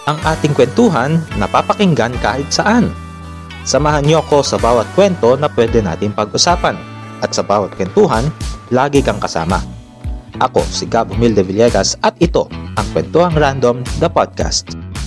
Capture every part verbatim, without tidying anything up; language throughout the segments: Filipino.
Ang ating kwentuhan napapakinggan kahit saan. Samahan niyo ako sa bawat kwento na pwede natin pag-usapan. At sa bawat kwentuhan, lagi kang kasama. Ako si Gab Humilde Villegas at ito ang Kwentuhang Random, the podcast.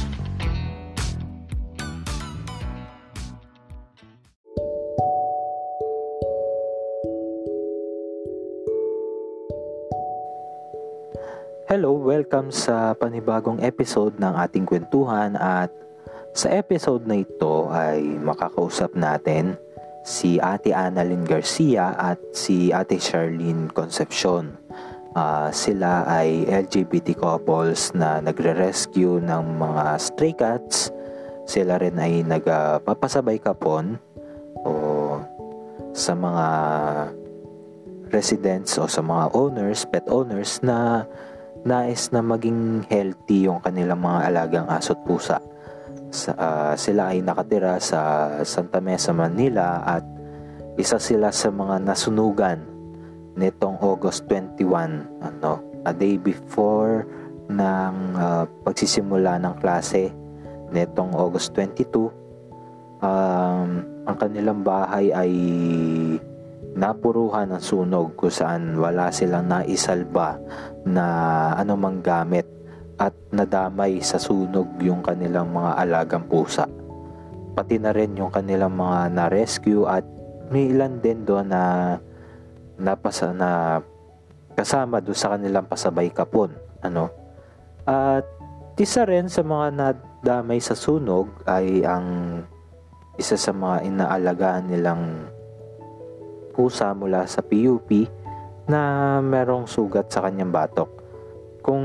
Hello, welcome sa panibagong episode ng ating kwentuhan at sa episode na ito ay makakausap natin si Ate Annalyn Garcia at si Ate Charlene Concepcion. Uh, sila ay L G B T couples na nagre-rescue ng mga stray cats. Sila rin ay nagpapasabay kapon o sa mga residents o sa mga owners, pet owners na nais na maging healthy yung kanilang mga alagang aso't pusa. Sa, uh, sila ay nakatira sa Santa Mesa, Manila at isa sila sa mga nasunugan nitong August twenty-one, ano, a day before ng uh, pagsisimula ng klase nitong August twenty-two. Um, ang kanilang bahay ay napuruhan ng sunog kung saan wala silang naisalba na anumang gamit at nadamay sa sunog yung kanilang mga alagang pusa. Pati na rin yung kanilang mga na-rescue at may ilan din doon na napasa na kasama doon sa kanilang pasabay kapon. Ano? At isa rin sa mga nadamay sa sunog ay ang isa sa mga inaalagaan nilang pusa mula sa P U P na merong sugat sa kanyang batok. Kung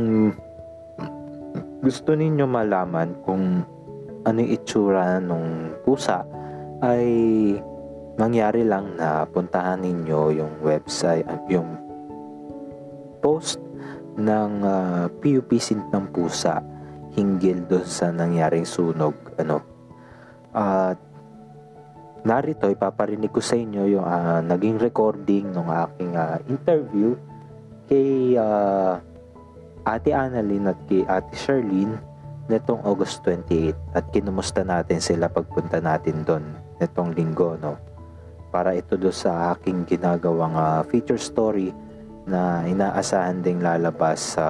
gusto ninyo malaman kung ano yung itsura ng pusa, ay mangyari lang na puntahan ninyo yung website, yung post ng uh, P U P Sintang Pusa hinggil doon sa nangyaring sunog. Ano? At uh, narito, ipaparinig ko sa inyo yung uh, naging recording ng aking uh, interview kay uh, Ate Annalyn at kay Ate Charlene netong August twenty-eighth at kinumusta natin sila pagpunta natin doon netong linggo, no? Para ito do sa aking ginagawang uh, feature story na inaasahan ding lalabas sa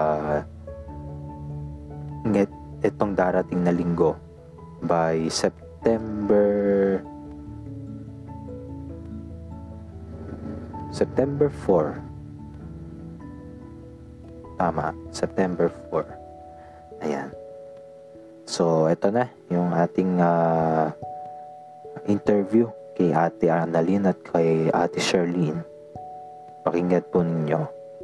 uh, itong darating na linggo by September September fourth. Tama, September fourth. Ayan. So, ito na yung ating uh, interview kay Ate Annalyn at kay Ate Charlene. Pakinggan po ninyo.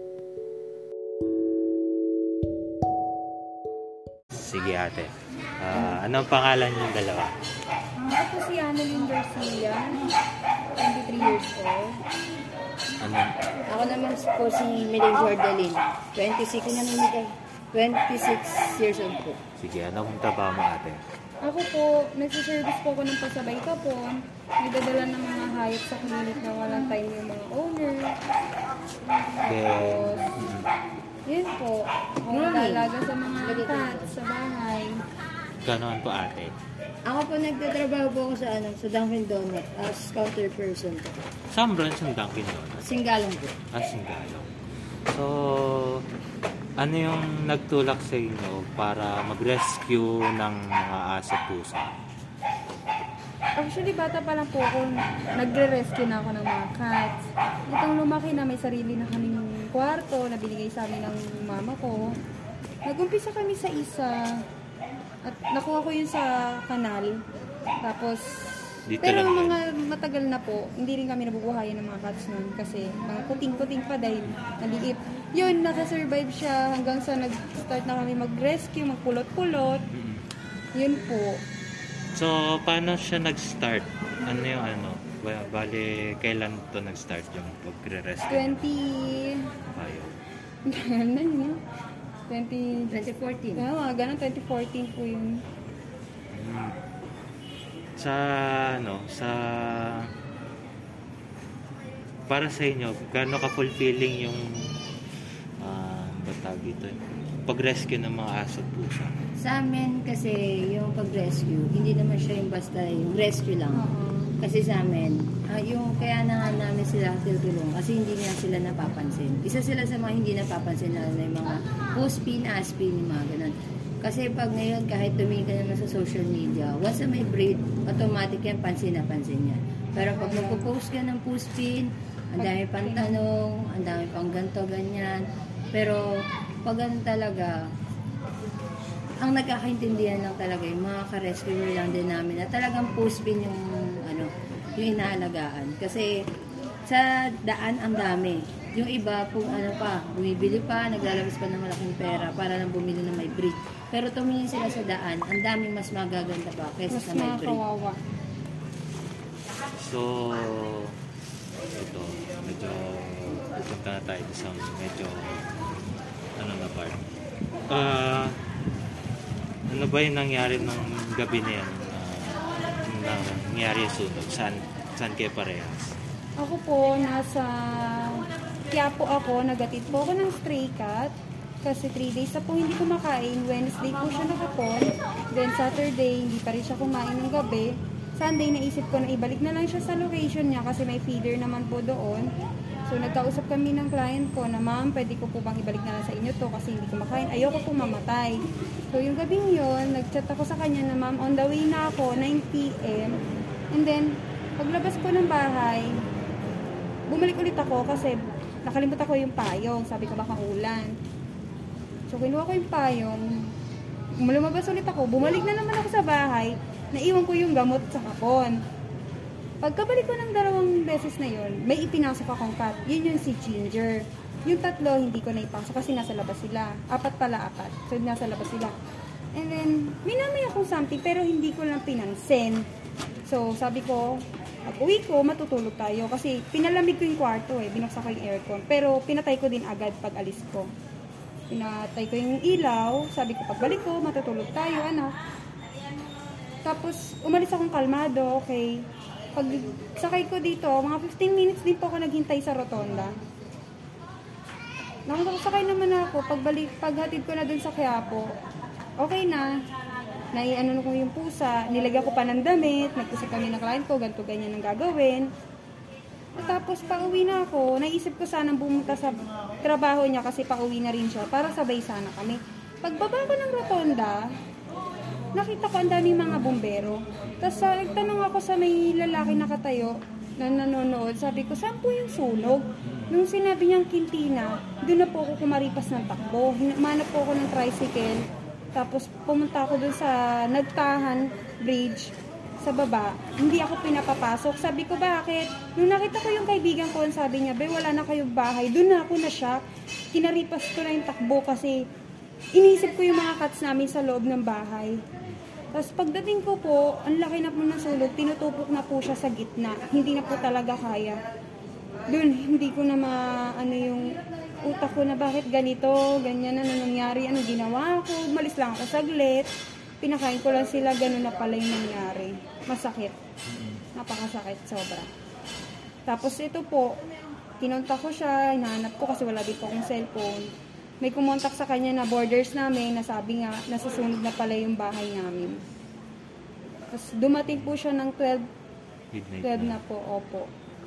Sige ate. Uh, anong pangalan yung dalawa? Ako po si Annalyn Garcia, twenty-three years old. Ano? Ako naman po si Milay Jordaline, twenty-six, twenty-six years old po. Sige, anong trabaho mo ate? Ako po, nagsiservice po ako ng pasabay kapon. Nagdadala ng mga hayop sa clinic na walang time yung mga owner. Okay. Tapos, yun po. Ako nag-aalaga sa mga cats sa bahay. Ganoon po ate? Ako po nagtatrabaho po ako sa ano, sa Dunkin' Donut as counter person po. Saan branch ng Dunkin' Donuts? Singalong po. Ah, Singalong. So, ano yung nagtulak sa inyo para mag-rescue ng mga aso pusa? Actually, bata pa lang po ako, nagre-rescue na ako ng mga cats. Itong lumaki na may sarili na kaming kwarto na binigay sa amin ng mama ko. Nag-umpisa kami sa isa at nakuha ko yun sa kanal. Tapos, Dito pero lang mga matagal na po, hindi rin kami nabubuhayan ng mga cats nun kasi mga kuting-kuting pa dahil naliit. Yun, nakasurvive siya hanggang sa nag-start na kami mag-rescue, magpulot-pulot. Mm-hmm. Yun po. So, paano siya nag-start? Ano yung ano? Bali, kailan to nag-start yung pagre-rescue? twenty... Ayaw. Ano yun? twenty... twenty fourteen. Oo, oh, ganun, twenty fourteen po yun. Hmm. Sa, ano, sa... Para sa inyo, gaano ka-fulfilling yung... Uh, ba tawag dito? pag-rescue ng mga aso at pusa? Sa amin kasi yung pag-rescue, hindi naman siya yung basta yung rescue lang. Oo. Kasi sa amin, ah, yung kaya na nga namin sila tutulong kasi hindi na sila napapansin. Isa sila sa mga hindi napapansin na, na yung mga puspin, aspin, yung mga ganun. Kasi pag ngayon, kahit tumingin ka naman sa social media, once na may breed, automatic yan, pansin na pansin yan. Pero pag magpo-post ka ng puspin, ang dami pang tanong, ang dami pang ganto, ganyan. Pero pag ganun talaga, ang nagkakaintindihan lang talaga yung mga ka-rescuer lang din namin na talagang puspin yung ano, yung inaalagaan. Kasi sa daan ang dami. Yung iba kung ano pa, bumibili pa, naglalabas pa ng malaking pera para lang bumili ng may breed. Pero tumingin sila sa daan, ang daming mas magaganda pa kaysa Mas sa may breed. nakakawawa. So, ito, medyo punta na tayo sa medyo ano na part. Ah, ano ba yung nangyari nung gabi na yan na, na nangyari yung sunog? Saan, saan kayo parehas? Ako po, nasa Quiapo ako, nagatid po ako ng stray cat. Kasi three days na po hindi kumakain. Wednesday po siya nakapon. Then Saturday, hindi pa rin siya kumain ng gabi. Sunday, naisip ko na ibalik na lang siya sa location niya kasi may feeder naman po doon. So nagkausap kami ng client ko na, ma'am, pwede ko po bang ibalik na lang sa inyo to kasi hindi kumakain. Ayoko po mamatay. So yung gabing yun, nagchat ako sa kanya na, ma'am, on the way na ako, nine p m And then, paglabas ko ng bahay, bumalik ulit ako kasi nakalimutan ko yung payong. Sabi ko baka ulan. So kinuha ko yung payong. Lumabas ulit ako. Bumalik na naman ako sa bahay. Naiwan ko yung gamot sa kapon. Pagkabalik ko ng dalawang beses na yun, may ipinasok akong cat. Yun yung si Ginger. Yung tatlo, hindi ko na ipasok kasi nasa labas sila. Apat pala, apat. So nasa labas sila. And then, minamay akong something pero hindi ko lang pinansin. So sabi ko, pag uwi ko, matutulog tayo. Kasi pinalamig ko yung kwarto eh. Binuksan ko yung aircon. Pero pinatay ko din agad pag alis ko. Pinatay ko yung ilaw. Sabi ko, pagbalik ko, matutulog tayo, anak. Tapos, umalis akong kalmado, okay. Pag sakay ko dito, mga fifteen minutes din po ako naghintay sa rotonda. Nakasakay naman ako. Pagbalik, paghatid ko na dun sa Quiapo, okay na. Naiano ko yung pusa, nilagyan ko pa ng damit, nag-usap kami ng client ko, ganito ganyan ang gagawin. At tapos pauwi na ako, naisip ko sanang bumunta sa trabaho niya kasi pauwi na rin siya para sabay sana kami. Pagbaba ko ng rotonda, nakita ko ang daming mga bumbero. Tapos uh, nagtanong ako sa may lalaki nakatayo na nanonood, sabi ko, saan po yung sunog? Nung sinabi niyang Quintina, doon na po ako kumaripas ng takbo. Manap po ako ng tricycle. Tapos pumunta ako dun sa Nagtahan Bridge sa baba. Hindi ako pinapapasok. Sabi ko, bakit? Nung nakita ko yung kaibigan ko, sabi niya, be, wala na kayong bahay. Doon na ako na shock. Kinaripas ko na yung takbo kasi inisip ko yung mga cats namin sa loob ng bahay. Tapos pagdating ko po, ang laki na po ng sulog. Tinutupok na po siya sa gitna. Hindi na po talaga kaya. Doon, hindi ko na ma, ano yung utak ko na bakit ganito, ganyan na nangyari, ano ginawa ko, umalis lang ako saglit, pinakain ko lang sila, ganun na pala yung nangyari. Masakit. Napakasakit, sobra. Tapos ito po, kinontak ko siya, hinahanap ko kasi wala din po akong cellphone. May kumontak sa kanya na borders namin, nasabi nga, nasusunod na pala yung bahay namin. Tapos dumating po siya ng twelve, twelve na po, opo.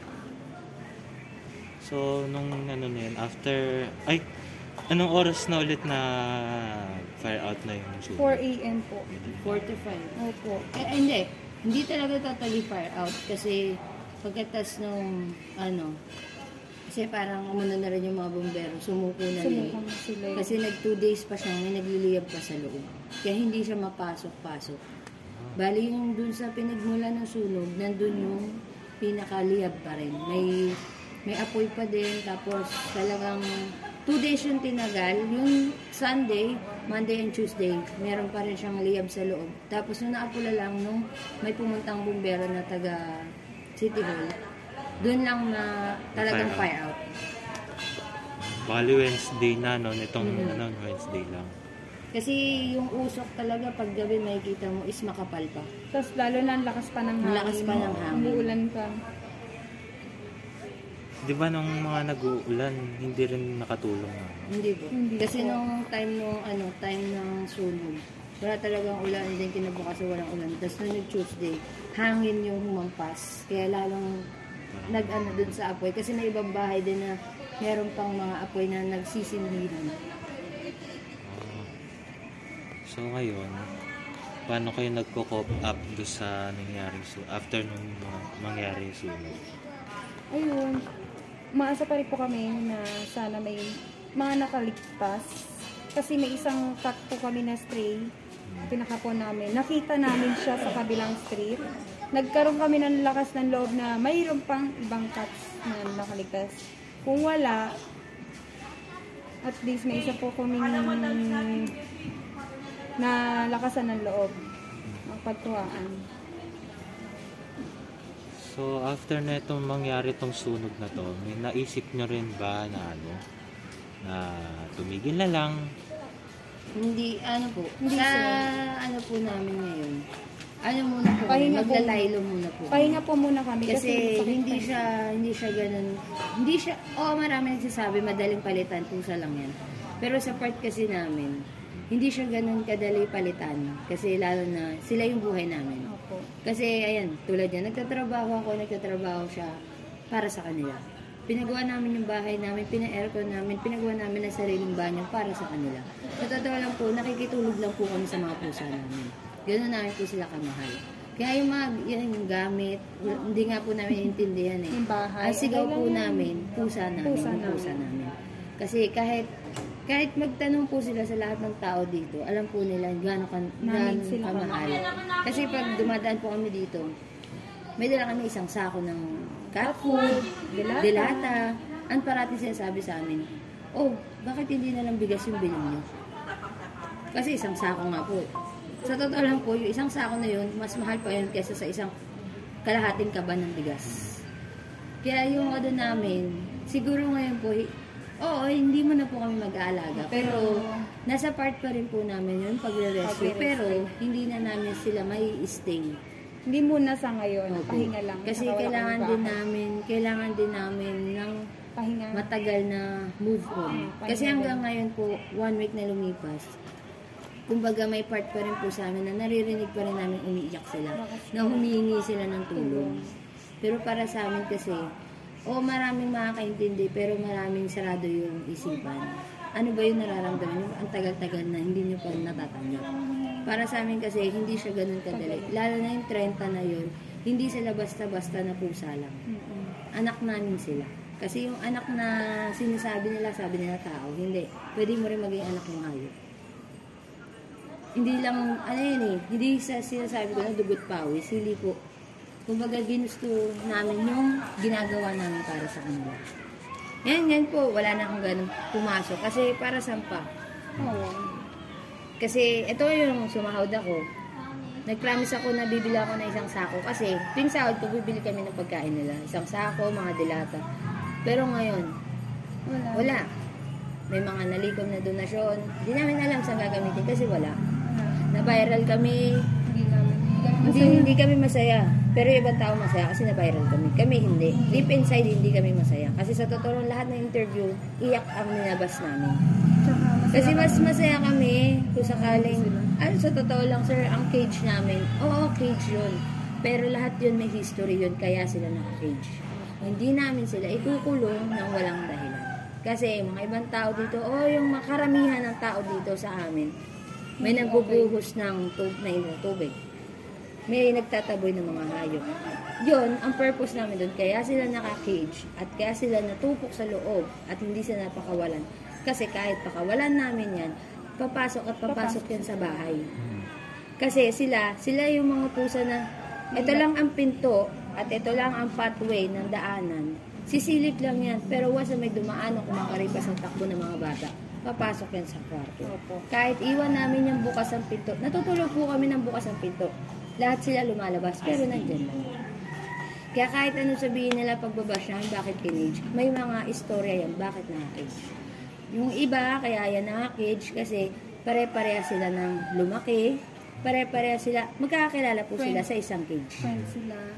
So, nung ano na yun, after, ay, anong oras na ulit na fire out na yung sunog? four a m po. four to five. Opo. Eh, hindi. Hindi talaga totally fire out kasi pagkatas nung ano, kasi parang umano na rin yung mga bombero, sumuko na rin. Sumuko na sila. Kasi nag two days pa siya, may nagliliyab pa sa loob. Kaya hindi siya mapasok-pasok. Bali yung dun sa pinagmula ng sunog, nandun yung pinakaliyab pa rin. May may apoy pa din, tapos talagang two days yung tinagal. Yung Sunday, Monday and Tuesday, meron pa rin siyang liyab sa loob. Tapos nung naapula lang, nung may pumuntang bumbero na taga City Hall, doon lang na talagang fire out. Bali Wednesday na, no? Itong Mm-hmm. ano, Wednesday lang. Kasi yung usok talaga pag gabi makikita mo is makapal pa. Tapos lalo na ang lakas pa ng hangin. Ang lakas pa ng hangin. Umuulan pa. Di ba nung mga nag-uulan, hindi rin nakatulong na? Hindi po. Hindi Kasi po. nung time nung ano, time ng sunog, wala talagang ulan, din kinabukasan walang ulan. Tapos nung Tuesday, hangin yung humampas. Kaya lalong nag-ano dun sa apoy. Kasi may ibang bahay din na meron pang mga apoy na nagsisindihan. Ah. So ngayon, paano kayo nagko-cope up do sa nangyari su after nung mga mangyari yung sunog? Ayun, maasa pa rin po kami na sana may mga nakaligtas. Kasi may isang cat po kami na stray, pinakapon namin. Nakita namin siya sa kabilang street. Nagkaroon kami ng lakas ng loob na mayroon pang ibang cats na nakaligtas. Kung wala, at least may isa po kaming na lakasan ng loob ng pagkuhaan. So after na itong mangyari itong sunog na to, may naisip nyo rin ba na ano, na tumigil na lang? Hindi, ano po, Hindi, sa sir. ano po namin ngayon, ano muna po, Pahinga po. maglalaylo muna po. Pahinga po muna kami kasi, Kasi sakit hindi pa- siya, hindi siya ganun, hindi siya, oo marami nagsasabi, madaling palitan, pusa lang yan. Pero sa part kasi namin, hindi siya ganun kadali palitan. Kasi lalo na, sila yung buhay namin. Opo. Kasi ayan, tulad niya, nagtatrabaho ako, nagtatrabaho siya para sa kanila. Pinagawa namin yung bahay namin, pina-aircon namin, pinagawa namin ang sariling banyo para sa kanila. Sa totoo lang po, nakikitulog lang po kami sa mga pusa namin. Ganoon namin po sila kamahal. Kaya yung mga yan, yung gamit, hindi nga po namin intindihan eh. Yung bahay. Ang sigaw Okay po lang yan. namin, pusa namin, Pusa yung pusa namin. Kasi kahit kahit magtanong po sila sa lahat ng tao dito, alam po nila gaano kan Namin gaano sila kamahal. Kasi pag dumadaan po kami dito, may dala kami isang sako ng cat food, Dilata. dilata. Ang parati sinasabi sa amin, oh, bakit hindi na lang bigas yung bilhin niyo? Kasi isang sako nga po. Sa totoo lang po, yung isang sako na yun, mas mahal pa yun kaysa sa isang kalahating kaban ng bigas. Kaya yung ano namin, siguro ngayon po, oo, hindi mo na po kami mag-aalaga. Pero, nasa part pa rin po namin yun, pagre-rescue. Pagre-rescue. Pero, hindi na namin sila may stay. Hindi muna sa ngayon, Opo. pahinga lang. Kasi Saka wala kailangan kaming din bahay. namin, kailangan din namin ng Pahinga. matagal na move on. Mm, Kasi pahinga hanggang din. ngayon po, one week na lumipas, kumbaga may part pa rin po sa amin na naririnig pa rin namin umiiyak sila, na humihingi sila ng tulong. Pero para sa amin kasi, oo, maraming makakaintindi, pero maraming sarado yung isipan. Ano ba yung nararamdaman nyo? Ang tagal-tagal na, hindi nyo pa natatanggap. Para sa amin kasi, hindi siya ganun kadali. Lalo na yung thirty na yun, hindi sila basta-basta na pusa lang. Mm-mm. Anak namin sila. Kasi yung anak na sinasabi nila, sabi nila tao, hindi. Pwede mo rin maging anak ng hayop. Hindi lang, ano yun eh, hindi sa sinasabi ko na dugot pawis, hindi po. Kumbaga, ginusto namin yung ginagawa namin para sa kanila. Yan, yan po, wala na akong ganun pumasok. Kasi para sampa. Oo. Kasi ito yung sumahod ako. Nag-promise ako na bibili ako ng isang sako. Kasi tuwing sahod ko, bibili kami ng pagkain nila. Isang sako, mga dilata. Pero ngayon, Wala. wala. May mga nalikom na donasyon. Hindi namin alam saan gagamitin kasi wala. Wala. Na-viral kami. Hindi namin. Hindi, hindi kami masaya. Pero yung ibang tao masaya kasi na-viral kami. Kami hindi. Deep inside, hindi kami masaya. Kasi sa totoo lang, lahat ng interview, iyak ang nilabas namin. Tsaka masaya Kasi mas kami. masaya kami kung sakaling, ano sa totoo lang sir, ang cage namin, oo, cage yun. Pero lahat yun may history yun, kaya sila naka-cage. Hindi namin sila ikukulong ng walang dahilan. Kasi mga ibang tao dito, o yung makaramihan ng tao dito sa amin, may nagbubuhos ng tub na ilang tubig. May nagtataboy ng mga hayop. Yun, ang purpose namin doon, kaya sila naka-cage at kaya sila natupok sa loob at hindi sila napakawalan. Kasi kahit pakawalan namin yan, papasok at papasok yan sa bahay. Kasi sila, sila yung mga pusa na ito lang ang pinto at ito lang ang pathway ng daanan. Sisilip lang yan, pero once na may dumaan o kumakaripas ang takbo ng mga bata, papasok yan sa kwarto. Opo. Kahit iwan namin yung bukas ang pinto, natutulog po kami ng bukas ang pinto. Lahat sila lumalabas, pero nandyan lang. Kaya kahit anong sabihin nila pagbabash yan, bakit kinage, may mga istorya yan, bakit naka-cage. Yung iba, kaya yan naka-cage kasi pare-pareha sila ng lumaki, pare-pareha sila, magkakakilala po sila Friends. sa isang cage. Friends sila.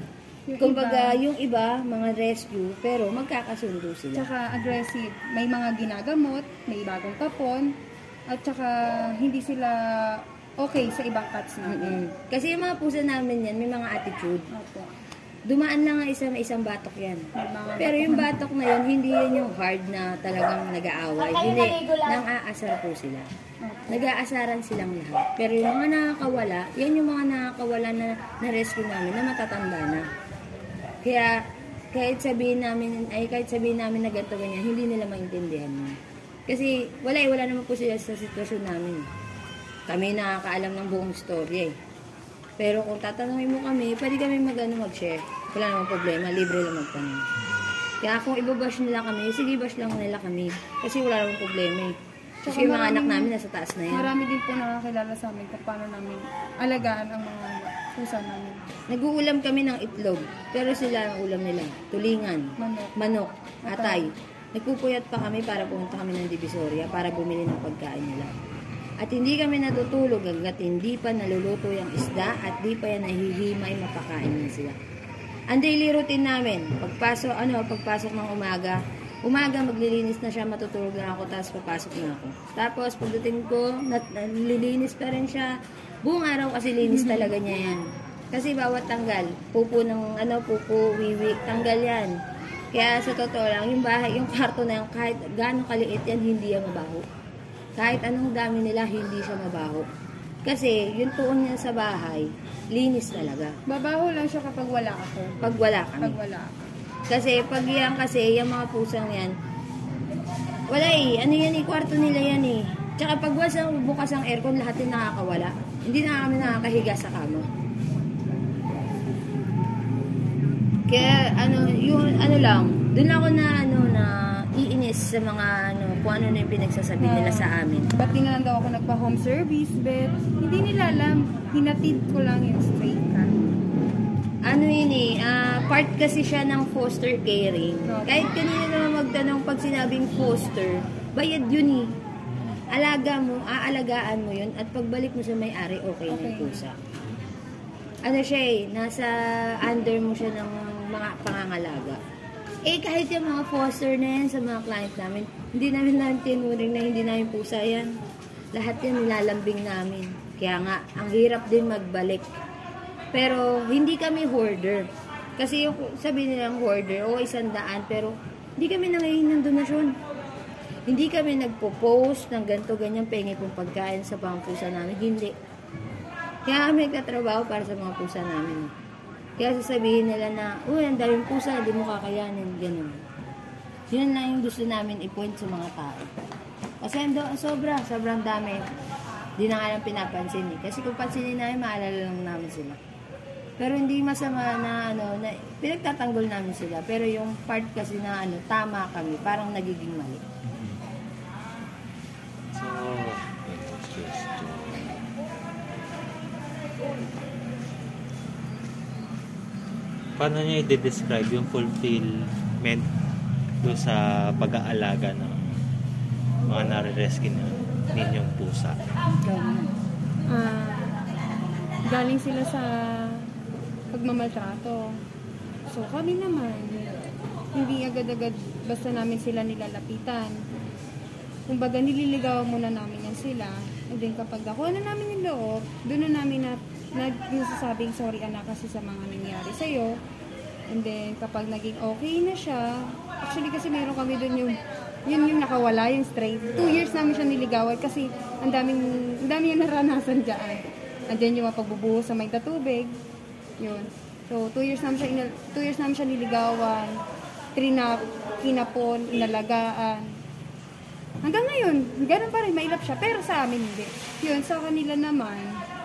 Yung Kumbaga, iba, yung iba, mga rescue, pero magkakasundo sila. tsaka aggressive. May mga ginagamot, may bagong kapon, at tsaka hindi sila okay sa ibang cats namin. Mm-mm. Kasi yung mga pusa namin yan, may mga attitude. Opo. Dumaan lang nga isa, may isang batok yan. May mga Pero yung batok na yun, hindi yan yung hard na talagang nag-aaway. Hindi, nang aasar po sila. Nag-aasaran silang lahat. Pero yung mga nakakawala, yan yung mga nakakawala na na-rescue namin na matatanda na. Kaya, kahit sabihin namin, ay kahit sabihin namin na ganito ganyan, hindi nila maintindihan mo. Kasi, wala eh, wala naman po sila sa sitwasyon namin. Kami nakakaalam ng buong story eh. Pero kung tatanungin mo kami, pwede kami mag-ano, mag-share. Wala namang problema, libre lang magtanong. Kaya kung ibabash nila kami, sige bash lang nila kami. Kasi wala namang problema eh. Kasi Tsaka yung mga anak maraming- namin nasa taas na yan. Marami din po nakakilala sa amin kung paano namin alagaan ang mga pusa namin. Nag-uulam kami ng itlog. Pero sila ang ulam nila. Tulingan, Manok. manok, atay. Nagpupuyat pa kami para pumunta kami ng Divisoria para bumili ng pagkain nila. At hindi kami natutulog hanggat hindi pa naluluto yung isda at di pa yan nahihimay mapakain na sila. Ang daily routine namin, pagpasok, ano, pagpasok ng umaga, umaga maglilinis na siya, matutulog na ako, tapos papasok na ako. Tapos pagdating ko, nat- nalilinis pa rin siya. Buong araw kasi linis talaga niya yan. Kasi bawat tanggal, pupo ng ano, pupo, wiwi, tanggal yan. Kaya sa totoo lang, yung bahay, yung kwarto na yan, kahit gaano kaliit yan, hindi yan mabaho. Kahit anong dami nila, hindi siya mabaho. Kasi yung tuon niya sa bahay, linis talaga. Babaho lang siya kapag wala ako. Pag wala kami. Pag wala ako. Kasi pag yan kasi, yung mga pusang yan, wala eh. Ano yan eh, kwarto nila yan eh. Tsaka pag wasang bukas ang aircon, lahat yung nakakawala. Hindi na kami nakakahiga sa kama. Kaya ano, yung ano lang, dun ako na ano na iinis sa mga ano, kung ano na yung pinagsasabi nila sa amin. Ba't di na lang daw ako nagpa-home service, bet? Hindi nila alam. Hinatid ko lang yung stray cat. Ano yun eh, ah, part kasi siya ng foster caring. Kahit kanina naman magtanong pag sinabing foster, bayad yun eh. Alaga mo, aalagaan mo yun, at pagbalik mo sa may-ari, okay, na yung Okay. pusa. Ano siya eh, nasa under mo siya ng mga pangangalaga. Eh kahit yung mga foster na yan sa mga client namin, hindi namin namin tinuring na hindi namin pusa yan. Lahat yan nilalambing namin. Kaya nga, ang hirap din magbalik. Pero hindi kami hoarder. Kasi yung sabi nilang hoarder, o isang daan, pero hindi kami nangayin ng donasyon. Hindi kami nagpo-post ng ganito, ganyan, pengi pong pagkain sa mga pusa namin. Hindi. Kaya kami nagtatrabaho para sa mga pusa namin. Kaya sasabihin nila na, uy, ang daming pusa, hindi mo kakayanin, ganun. Yun lang yung gusto namin i-point sa mga tao. Kasi ando, sobra, sobrang dami. Hindi na nga lang pinapansin eh. Kasi kung pansinin namin, maalala lang namin sila. Pero hindi masama na ano, na pinagtatanggol namin sila. Pero yung part kasi na ano, tama kami, parang nagiging mali. So, paano niya i-describe yung fulfillment do sa pag-aalaga ng mga nare-rescue na ninyong pusa? Ah, galing sila sa pagmamaltrato. So kami naman, hindi agad-agad basta namin sila nilalapitan. Kumbaga nililigawan muna namin yan sila. And then kapag nakuha na namin yung loob, doon na namin na, na nagsasabing sorry anak kasi sa mga nangyari sa'yo. And then kapag naging okay na siya, actually kasi meron kami doon yung yun yung nakawala, yung stray. Two years namin siya niligawan kasi ang daming, ang daming yung naranasan dyan. And then yung mga pagbubuhos sa may tatubig. Yun. So, two years namin siya, inal- two years namin siya niligawan, trinap, kinapon, inalagaan. Hanggang ngayon, ganun pa rin, mailap siya. Pero sa amin hindi. Yun, sa kanila naman,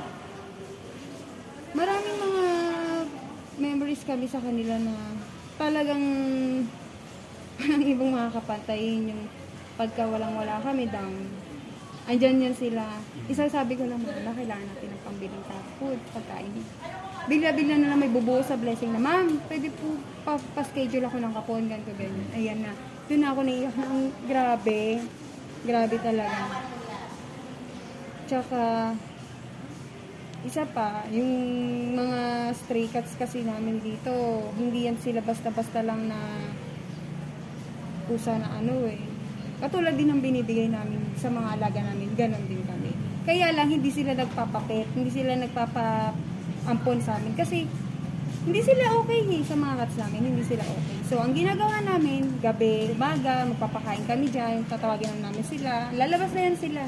maraming mga memories kami sa kanila na talagang walang ibang makakapantayin yung pagka walang-wala kami down. Andyan yan sila. Isa sabi ko lang, na kailangan natin ng pambiling sa food, pagkain. Bigla-bigla na lang may bubuo sa blessing na, ma'am, pwede po pa- pa-schedule ako ng kapon, ganito, ganyan. Ayan na. Doon na ako naiyak ng grabe. Grabe talaga. Tsaka, isa pa, yung mga stray cats kasi namin dito, hindi yan sila basta-basta lang na pusa na ano eh. Katulad din ng binibigay namin sa mga alaga namin, ganon din kami. Kaya lang, hindi sila nagpapapet, hindi sila nagpapaampon sa amin. Kasi, hindi sila okay eh, sa mga cats namin, hindi sila okay. So, ang ginagawa namin, gabi, umaga, magpapakain kami dyan, tatawagin lang namin sila, lalabas na yan sila.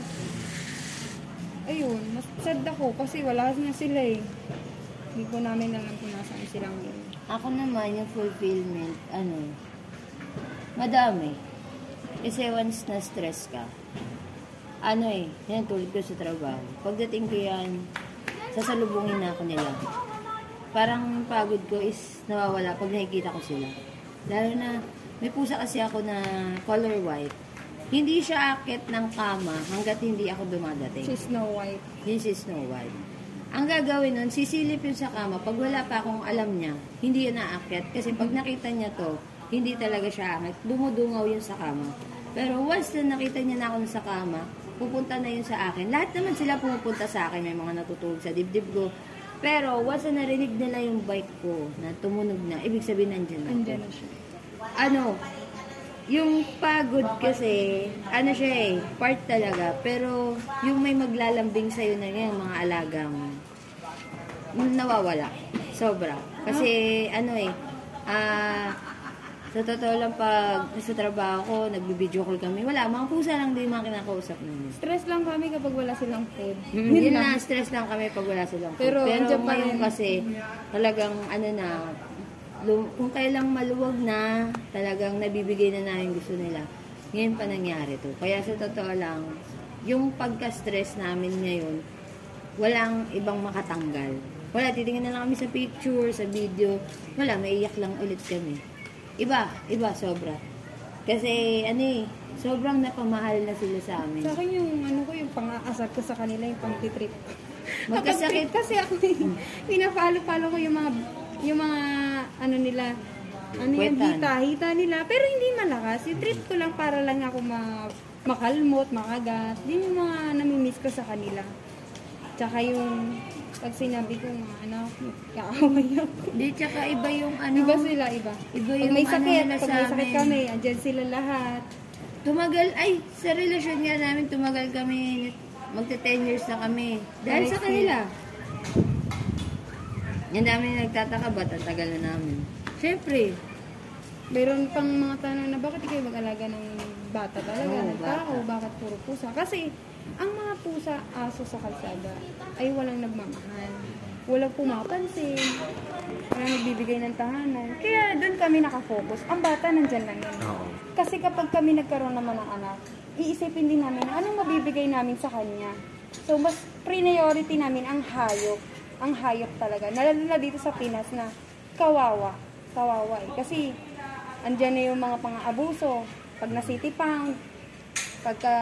Ayun, mas sad ako kasi wala na sila eh. Hindi ko namin alam kung nasaan silang yun. Ako naman, yung fulfillment, ano, madami. Kasi once na-stress ka, ano eh, yan tulad ko sa trabaho. Pagdating ko yan, sasalubungin na ako nila. Parang pagod ko is nawawala pag nakikita ko sila. Lalo na, may pusa kasi ako na color white. Hindi siya akit ng kama hanggat hindi ako dumadating. Si Snow White. Yun si Snow White. Ang gagawin nun, sisilip yun sa kama. Pag wala pa akong alam niya, hindi yun naakyat. Kasi pag nakita niya to, hindi talaga siya akit. Dumudungaw yun sa kama. Pero once na nakita niya na ako sa kama, pupunta na yun sa akin. Lahat naman sila pumupunta sa akin. May mga natutulog sa dibdib ko. Pero once na narinig nila yung bike ko na tumunog na, ibig sabihin nandyan na. Andyan na siya. Ano, yung pagod kasi, ano siya eh, part talaga. Pero, yung may maglalambing sa'yo na yan, mga alagang, nawawala. Sobra. Kasi, ano eh, ah, sa totoo lang pag nasa trabaho ko, nag-video call kami, wala, mga pusa lang din mga kinakausap namin. Stress lang kami kapag wala silang food. Mm, yun na, stress lang kami pag wala silang food. Pero, Pero andyan pa ngayon rin. kasi, talagang, ano na, Lu- kung kailang maluwag na, talagang nabibigay na namin gusto nila. Ngayon pa nangyari to. Kaya sa totoo lang, yung pagka-stress namin ngayon, walang ibang makatanggal. Wala, titingin na lang kami sa picture, sa video. Wala, maiyak lang ulit kami. Iba, iba, sobra. Kasi, ano eh, sobrang napamahal na sila sa amin. Sa akin yung, ano ko, yung pang-aasar ko sa kanila, yung pang-trip. Magkasakit. Kasi ako, pinapalo-palo ko yung mga yung mga ano nila ano yung Kwetan. hita, hita nila pero hindi malakas, yung trip ko lang para lang ako ma makalmot, makagat din yung mga namimiss ko sa kanila tsaka yung pag sinabi ko mga anak, kaaway ako Di, tsaka iba yung ano, iba sila, iba iba pag yung may ano sakit, nila pag sa may sakit amin. kami andyan sila lahat Tumagal, ay, sa relasyon nga namin, tumagal kami, magta ten years na kami. Dahil sa kanila. Yan dami nagtataka, ba't ang tagal na namin? Siyempre. meron pang mga tanong na bakit kayo mag-alaga ng bata talaga, Oo, ng tao, bakit puro pusa? Kasi, ang mga pusa, aso sa kalsada, ay walang nagmamahal. Walang pumapansin. Walang nagbibigay ng tahanan. Kaya doon kami nakafocus. Ang bata, nandyan lang yun. Oo. Kasi kapag kami nagkaroon naman ng anak, iisipin din namin anong mabibigay namin sa kanya. So, mas priority namin ang hayop. Ang hayop talaga. Lalo na dito sa Pinas na kawawa. Kawawa eh. Kasi, andyan na yung mga pang-abuso. Pag nasitipang, pagka,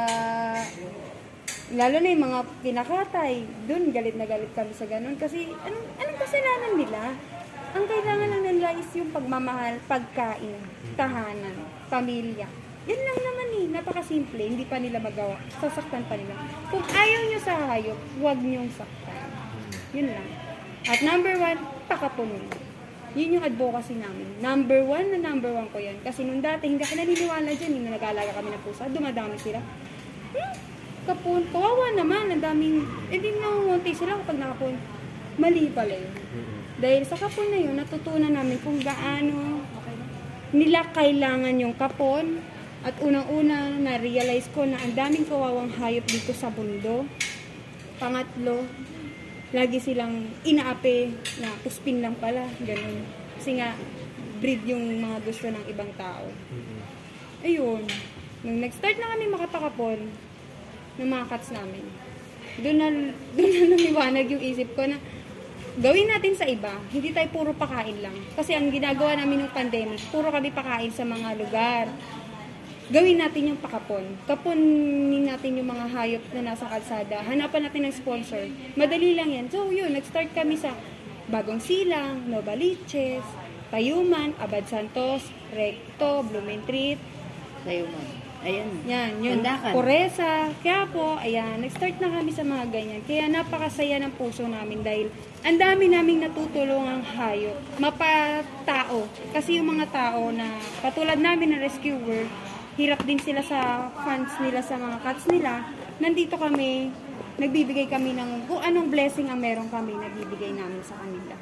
lalo na yung mga pinakatay, dun galit na galit kami sa ganun. Kasi, anong, anong kasalanan nila? Ang kailangan lang nila is yung pagmamahal, pagkain, tahanan, pamilya. Yan lang naman eh. Napakasimple. Hindi pa nila magawa. Sasaktan pa nila. Kung ayaw nyo sa hayop, huwag nyong saktan. Yun lang. At number one, pakapunin. Yun yung advocacy namin. Number one na number one ko yan. Kasi nung dati, hindi ako naniniwala dyan. Yung nag-aalaga kami ng pusa, dumadami sila. Hmm, kapun, kawawa naman. Ang daming, eh di nangungunti sila kapag nakapun. Mali pala yun. Dahil sa kapon na yun, natutunan namin kung gaano nila kailangan yung kapon. At unang-una, na-realize ko na ang daming kawawang hayop dito sa mundo. Pangatlo, lagi silang inaapi na puspin lang pala. Ganun. Kasi nga, breed yung mga gusto ng ibang tao. Ayun. Nung nag-start na kami makapakapon ng mga cats namin, doon na, doon na lumiwanag yung isip ko na gawin natin sa iba, hindi tayo puro pakain lang. Kasi ang ginagawa namin ng pandemic, puro kami pakain sa mga lugar. Gawin natin yung pakapon. Kapunin natin yung mga hayop na nasa kalsada. Hanapan natin ng sponsor. Madali lang yan. So yun, nag-start kami sa Bagong Silang, Novaliches, Tayuman, Abad Santos, Recto, Blumentritt, Tayo man. Ayan. Yan, yung Pandakan. Puresa, kaya po, ayan, nag-start na kami sa mga ganyan. Kaya napakasaya ng puso namin dahil ang dami naming natutulungang hayop, mapatao. Kasi yung mga tao na katulad namin na rescuer, hirap din sila sa funds nila sa mga cats nila. Nandito kami, nagbibigay kami ng kung anong blessing ang meron kami, nagbibigay namin sa kanila.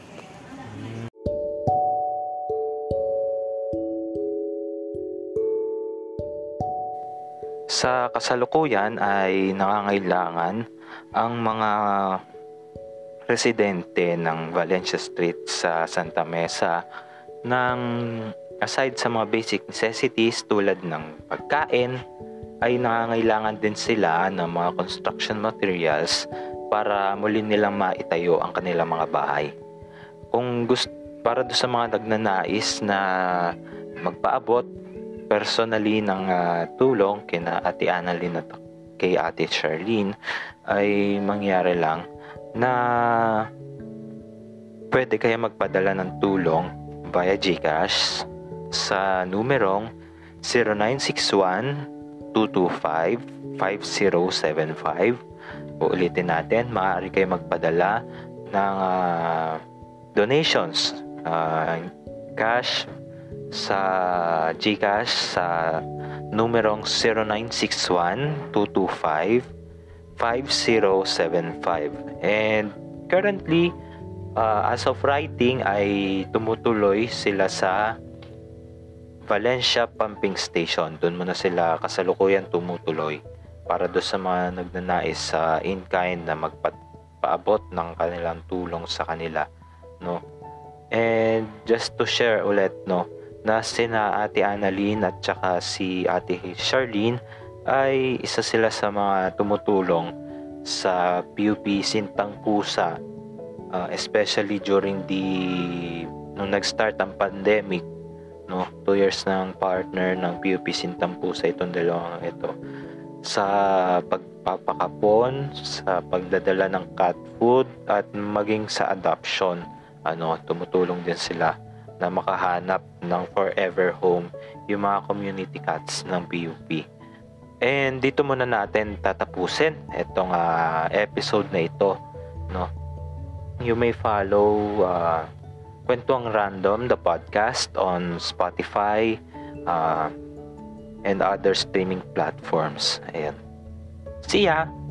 Sa kasalukuyan ay nangangailangan ang mga residente ng Valencia Street sa Santa Mesa ng aside sa mga basic necessities tulad ng pagkain, ay nangangailangan din sila ng mga construction materials para muli nilang maitayo ang kanilang mga bahay. Kung gusto, para do sa mga nagnanais na magpaabot personally ng uh, tulong kina Ate Annalyn at kay Ate Charlene, ay mangyari lang na pwede kayo magpadala ng tulong via GCash sa numerong zero nine six one, two two five, five zero seven five. Uulitin natin, maaari kayo magpadala ng uh, donations, uh, cash sa GCash sa numerong zero nine six one, two two five, five zero seven five. And currently, uh, as of writing, ay tumutuloy sila sa Valencia Pumping Station. Doon muna sila kasalukuyan tumutuloy para doon sa mga nagnanais sa in-kind na magpaabot ng kanilang tulong sa kanila, no? And just to share ulit, no, na sina Ate Annalyn at saka si Ate Charlene ay isa sila sa mga tumutulong sa P U P Sintang Pusa, uh, especially during the nung nag-start ang pandemic, no, two years ng partner ng P U P Sintang Pusa itong dalawang ito sa pagpapakapon, sa pagdadala ng cat food at maging sa adoption, ano, tumutulong din sila na makahanap ng forever home yung mga community cats ng P U P. And dito muna natin tatapusin itong uh, episode na ito, no. You may follow uh, Kwentuang Random, the podcast, on Spotify uh, and other streaming platforms. Ayan. See ya!